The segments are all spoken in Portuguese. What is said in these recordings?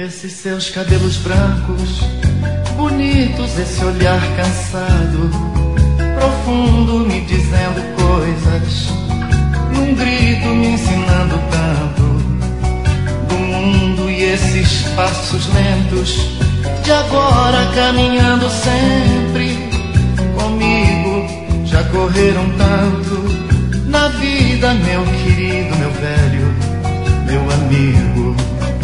Esses seus cabelos brancos, bonitos, esse olhar cansado, profundo, me dizendo coisas, num grito me ensinando tanto do mundo. E esses passos lentos de agora caminhando sempre comigo, já correram tanto na vida, meu querido, meu velho, meu amigo.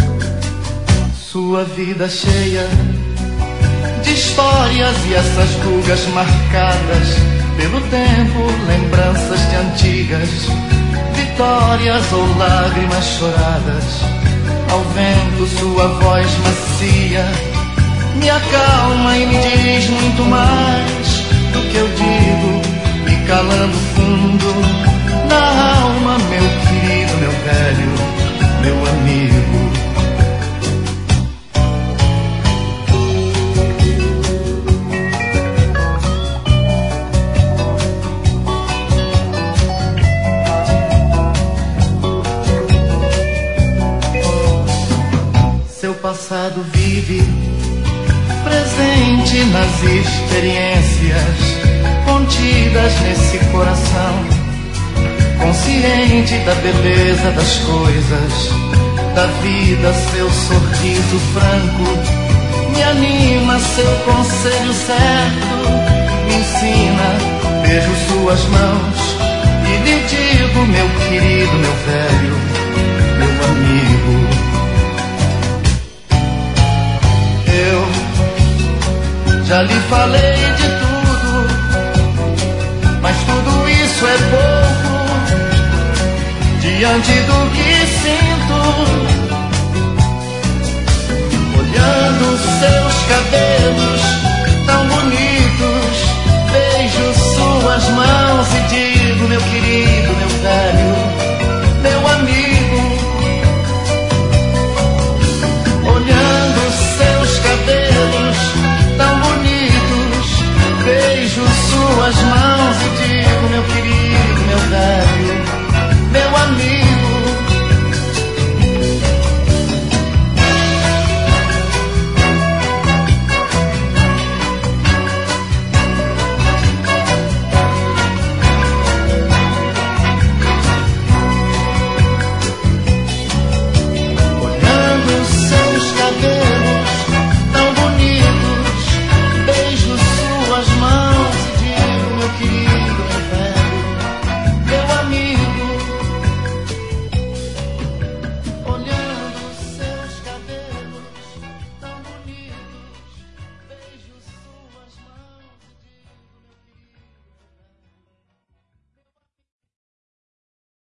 Sua vida cheia de histórias e essas rugas marcadas pelo tempo, lembranças de antigas vitórias ou lágrimas choradas. Ao vento sua voz macia me acalma e me diz muito mais do que eu digo, me calando fundo na alma, meu querido, meu velho, meu amigo. Seu passado vive presente nas experiências contidas nesse coração, consciente da beleza das coisas, da vida. Seu sorriso franco me anima, seu conselho certo me ensina. Beijo suas mãos e lhe digo, meu querido, meu velho, meu amigo. Já lhe falei de tudo, mas tudo isso é pouco diante do que sinto. Olhando seus cabelos